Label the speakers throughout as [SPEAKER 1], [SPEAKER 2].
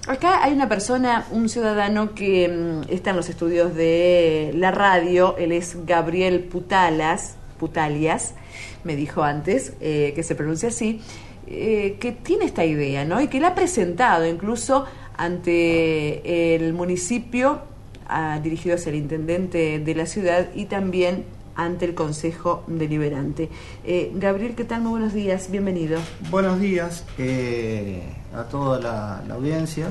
[SPEAKER 1] Acá hay una persona, un ciudadano que está en los estudios de la radio. Él es Gabriel Putalias, me dijo antes, que se pronuncia así, que tiene esta idea, ¿no? Y que la ha presentado incluso ante el municipio, dirigido hacia el intendente de la ciudad y también ante el Consejo Deliberante. Gabriel, ¿qué tal? Muy buenos días, bienvenido.
[SPEAKER 2] Buenos días a toda la audiencia.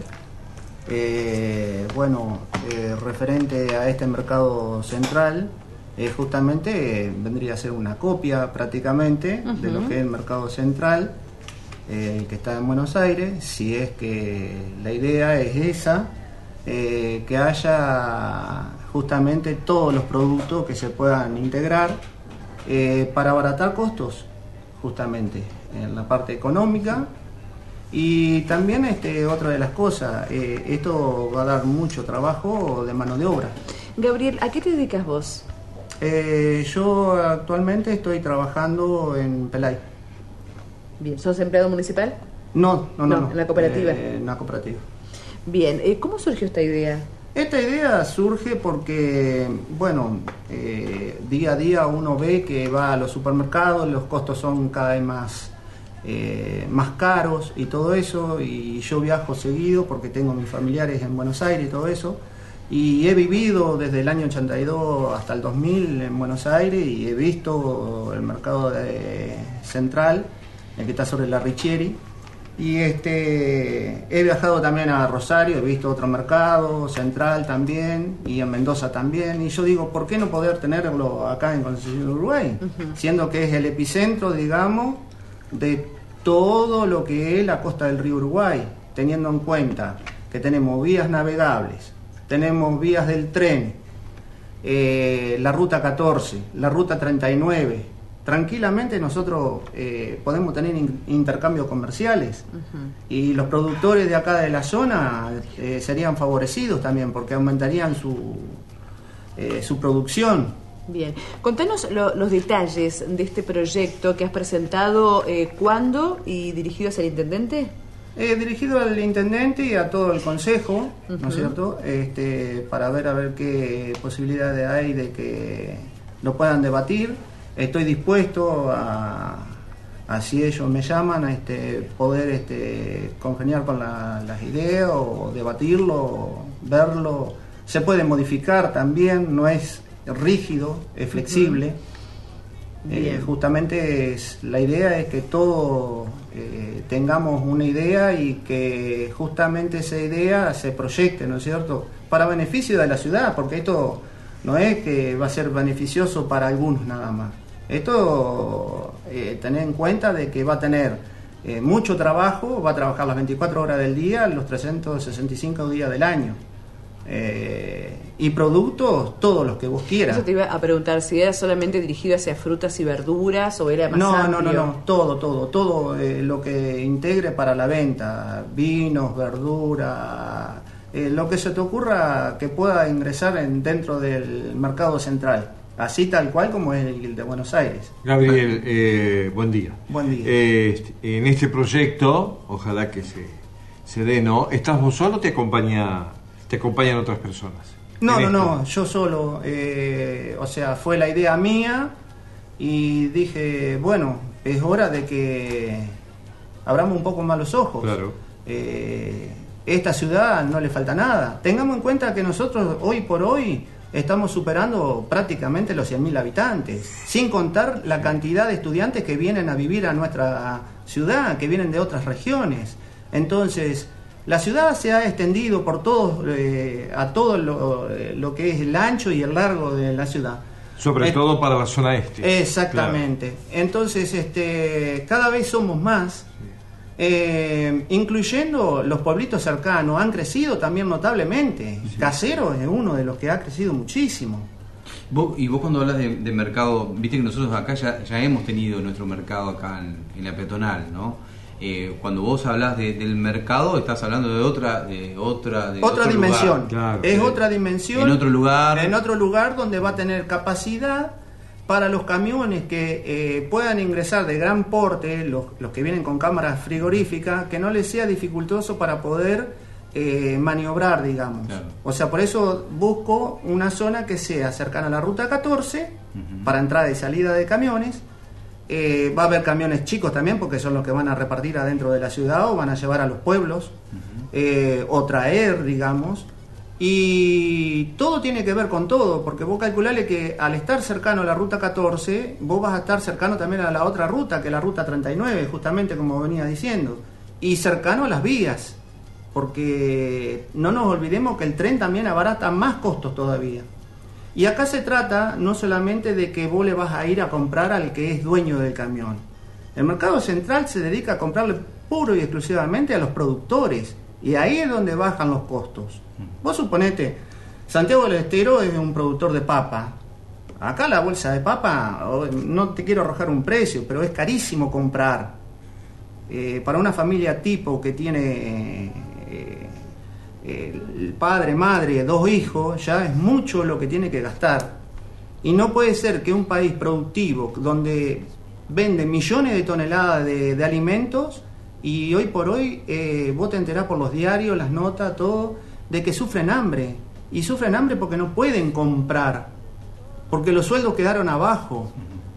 [SPEAKER 2] Referente a este mercado central, justamente vendría a ser una copia prácticamente de lo que es el mercado central, que está en Buenos Aires. Si es que la idea es esa, que haya justamente todos los productos que se puedan integrar para abaratar costos, justamente en la parte económica. Y también otra de las cosas, esto va a dar mucho trabajo de mano de obra.
[SPEAKER 1] Gabriel, ¿a qué te dedicas vos?
[SPEAKER 2] Yo actualmente estoy trabajando en Pelay.
[SPEAKER 1] Bien, ¿sos empleado municipal?
[SPEAKER 2] No.
[SPEAKER 1] ¿En la cooperativa?
[SPEAKER 2] En la cooperativa.
[SPEAKER 1] Bien, ¿cómo surgió esta idea?
[SPEAKER 2] Esta idea surge porque, día a día uno ve que va a los supermercados, los costos son cada vez más caros y todo eso, y yo viajo seguido porque tengo mis familiares en Buenos Aires y todo eso, y he vivido desde el año 82 hasta el 2000 en Buenos Aires y he visto el mercado central, el que está sobre la Richieri. Y he viajado también a Rosario, he visto otro mercado central también, y en Mendoza también, y yo digo, ¿por qué no poder tenerlo acá en Concepción, Uruguay? Siendo que es el epicentro, digamos, de todo lo que es la costa del río Uruguay, teniendo en cuenta que tenemos vías navegables, tenemos vías del tren, la ruta 14, la ruta 39, tranquilamente nosotros podemos tener intercambios comerciales, y los productores de acá de la zona serían favorecidos también porque aumentarían su producción.
[SPEAKER 1] Bien, contanos los detalles de este proyecto que has presentado, ¿cuándo y dirigido hacia el intendente?
[SPEAKER 2] Dirigido al intendente y a todo el consejo, ¿no es cierto? Para ver qué posibilidades hay de que lo puedan debatir. Estoy dispuesto a si ellos me llaman, a poder congeniar con las ideas o debatirlo, verlo. Se puede modificar también, no es rígido, es flexible. Justamente la idea es que todos tengamos una idea y que justamente esa idea se proyecte, ¿no es cierto?, para beneficio de la ciudad, porque esto no es que va a ser beneficioso para algunos nada más. Esto, tener en cuenta de que va a tener mucho trabajo, va a trabajar las 24 horas del día, los 365 días del año. Y productos, todos los que vos quieras.
[SPEAKER 1] Eso te iba a preguntar, si era solamente dirigido hacia frutas y verduras o era más amplio.
[SPEAKER 2] No, todo lo que integre para la venta, vinos, verduras, lo que se te ocurra que pueda ingresar dentro del mercado central, así tal cual como es el de Buenos Aires.
[SPEAKER 3] Gabriel, buen día.
[SPEAKER 2] Buen día.
[SPEAKER 3] En este proyecto, ojalá que se dé, ¿no? ¿Estás vos solo o te acompañan otras personas?
[SPEAKER 2] No, yo solo. Fue la idea mía y dije, bueno, es hora de que abramos un poco más los ojos.
[SPEAKER 3] Claro.
[SPEAKER 2] Esta ciudad no le falta nada. Tengamos en cuenta que nosotros hoy por hoy estamos superando prácticamente los 100.000 habitantes, sin contar la cantidad de estudiantes que vienen a vivir a nuestra ciudad, que vienen de otras regiones. Entonces, la ciudad se ha extendido por a todo lo que es el ancho y el largo de la ciudad.
[SPEAKER 3] Sobre todo para la zona este.
[SPEAKER 2] Exactamente. Claro. Entonces, cada vez somos más, incluyendo los pueblitos cercanos, han crecido también notablemente. Sí. Caseros es uno de los que ha crecido muchísimo.
[SPEAKER 4] Vos cuando hablas de mercado, viste que nosotros acá ya hemos tenido nuestro mercado acá en la peatonal, ¿no? Cuando vos hablas del mercado, estás hablando de otra
[SPEAKER 2] dimensión.
[SPEAKER 3] Claro,
[SPEAKER 2] es otra dimensión.
[SPEAKER 4] En otro lugar.
[SPEAKER 2] En otro lugar donde va a tener capacidad para los camiones que puedan ingresar de gran porte, los que vienen con cámaras frigoríficas, que no les sea dificultoso para poder maniobrar, digamos.
[SPEAKER 4] Claro.
[SPEAKER 2] O sea, por eso busco una zona que sea cercana a la ruta 14 para entrada y salida de camiones. Va a haber camiones chicos también, porque son los que van a repartir adentro de la ciudad o van a llevar a los pueblos o traer, digamos. Y todo tiene que ver con todo, porque vos calculale que al estar cercano a la ruta 14, vos vas a estar cercano también a la otra ruta, que es la ruta 39, justamente como venía diciendo, y cercano a las vías, porque no nos olvidemos que el tren también abarata más costos todavía. Y acá se trata no solamente de que vos le vas a ir a comprar al que es dueño del camión. El mercado central se dedica a comprarle puro y exclusivamente a los productores, y ahí es donde bajan los costos. Vos suponete, Santiago del Estero es un productor de papa. Acá la bolsa de papa, no te quiero arrojar un precio, pero es carísimo comprar. Para una familia tipo que tiene el padre, madre, 2 hijos, ya es mucho lo que tiene que gastar. Y no puede ser que un país productivo, donde vende millones de toneladas de alimentos, y hoy por hoy vos te enterás por los diarios, las notas, todo, de que sufren hambre. Y sufren hambre porque no pueden comprar, porque los sueldos quedaron abajo.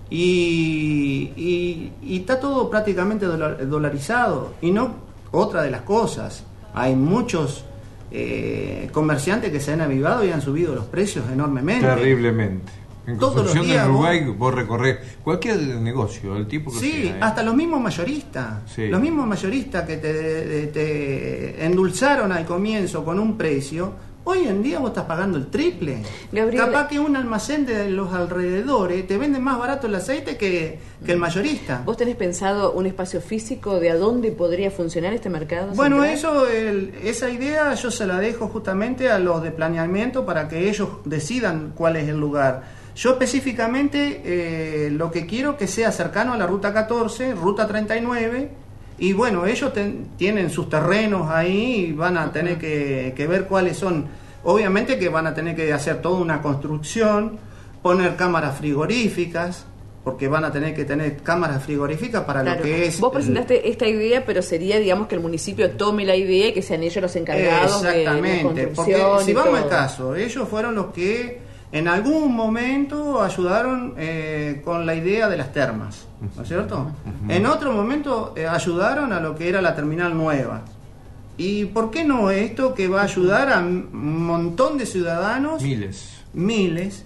[SPEAKER 2] Y está todo prácticamente dolarizado. Y no, otra de las cosas, hay muchos comerciantes que se han avivado y han subido los precios enormemente.
[SPEAKER 3] Terriblemente. En construcción de Uruguay vos recorres cualquier negocio, el tipo que
[SPEAKER 2] sí,
[SPEAKER 3] sea,
[SPEAKER 2] hasta los mismos mayoristas.
[SPEAKER 3] Sí.
[SPEAKER 2] Los mismos mayoristas que te endulzaron al comienzo con un precio, hoy en día vos estás pagando el triple.
[SPEAKER 1] Gabriel,
[SPEAKER 2] capaz que un almacén de los alrededores te vende más barato el aceite que el mayorista.
[SPEAKER 1] ¿Vos tenés pensado un espacio físico de a dónde podría funcionar este mercado
[SPEAKER 2] Bueno,
[SPEAKER 1] central?
[SPEAKER 2] esa idea yo se la dejo justamente a los de planeamiento para que ellos decidan cuál es el lugar. Yo específicamente lo que quiero que sea cercano a la ruta 14, ruta 39, y bueno, ellos tienen sus terrenos ahí y van a tener que ver cuáles son. Obviamente que van a tener que hacer toda una construcción, poner cámaras frigoríficas, porque van a tener que tener cámaras frigoríficas para
[SPEAKER 1] Claro.
[SPEAKER 2] lo que es...
[SPEAKER 1] Vos presentaste esta idea, pero sería, digamos, que el municipio tome la idea y que sean ellos los encargados de la
[SPEAKER 2] Exactamente, porque
[SPEAKER 1] construcción
[SPEAKER 2] si
[SPEAKER 1] y
[SPEAKER 2] vamos
[SPEAKER 1] todo.
[SPEAKER 2] al caso, ellos fueron los que en algún momento ayudaron con la idea de las termas, ¿no es cierto? En otro momento ayudaron a lo que era la terminal nueva. ¿Y por qué no esto que va a ayudar a un montón de ciudadanos? Miles.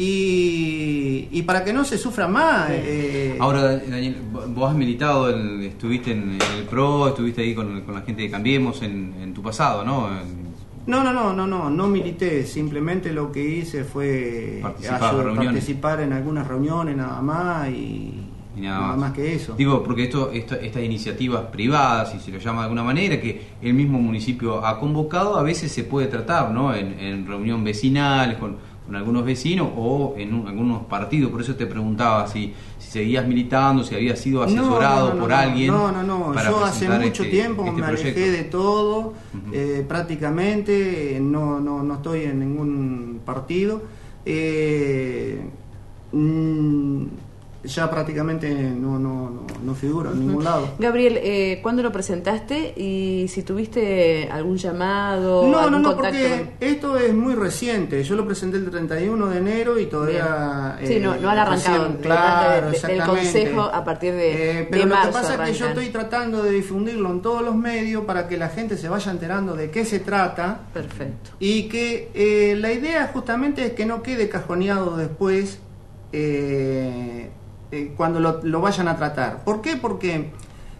[SPEAKER 2] Y para que no se sufra más.
[SPEAKER 4] Ahora, Daniel, vos has militado, estuviste en el PRO, estuviste ahí con la gente de Cambiemos en tu pasado, ¿no?
[SPEAKER 2] No milité, simplemente lo que hice fue participar en algunas reuniones nada más y nada más que eso.
[SPEAKER 4] Digo, porque estas iniciativas privadas, si se lo llama de alguna manera, que el mismo municipio ha convocado, a veces se puede tratar, ¿no? En reunión vecinal, con algunos vecinos o en algunos partidos. Por eso te preguntaba si seguías militando, si habías sido asesorado por alguien.
[SPEAKER 2] No. Yo hace mucho tiempo me alejé de todo. Prácticamente no estoy en ningún partido. Ya prácticamente no figuro en ningún lado.
[SPEAKER 1] Gabriel, ¿cuándo lo presentaste? Y si tuviste algún llamado, algún contacto
[SPEAKER 2] porque esto es muy reciente. Yo lo presenté el 31 de enero y todavía...
[SPEAKER 1] sí, no han arrancado
[SPEAKER 2] claro,
[SPEAKER 1] del consejo a partir de
[SPEAKER 2] pero
[SPEAKER 1] marzo.
[SPEAKER 2] Lo que pasa es que yo estoy tratando de difundirlo en todos los medios para que la gente se vaya enterando de qué se trata.
[SPEAKER 1] Perfecto.
[SPEAKER 2] Y que la idea justamente es que no quede cajoneado después cuando lo vayan a tratar. ¿Por qué? Porque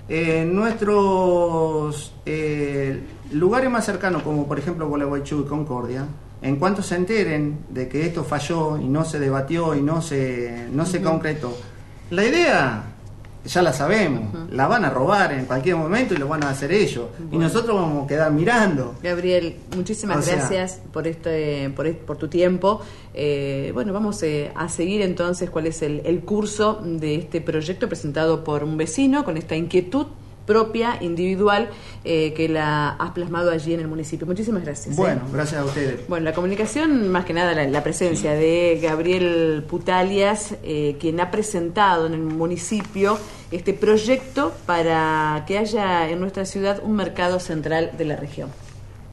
[SPEAKER 2] nuestros lugares más cercanos, como por ejemplo Gualeguaychú y Concordia, en cuanto se enteren de que esto falló y no se debatió y no se concretó, la idea ya la sabemos, la van a robar en cualquier momento y lo van a hacer ellos. Bueno. Y nosotros vamos a quedar mirando.
[SPEAKER 1] Gabriel, muchísimas gracias por tu tiempo. Bueno, vamos a seguir entonces cuál es el curso de este proyecto presentado por un vecino con esta inquietud propia, individual, que la has plasmado allí en el municipio. Muchísimas gracias.
[SPEAKER 2] Bueno, gracias a ustedes.
[SPEAKER 1] Bueno, la comunicación, más que nada la presencia de Gabriel Putalias, quien ha presentado en el municipio este proyecto para que haya en nuestra ciudad un mercado central de la región.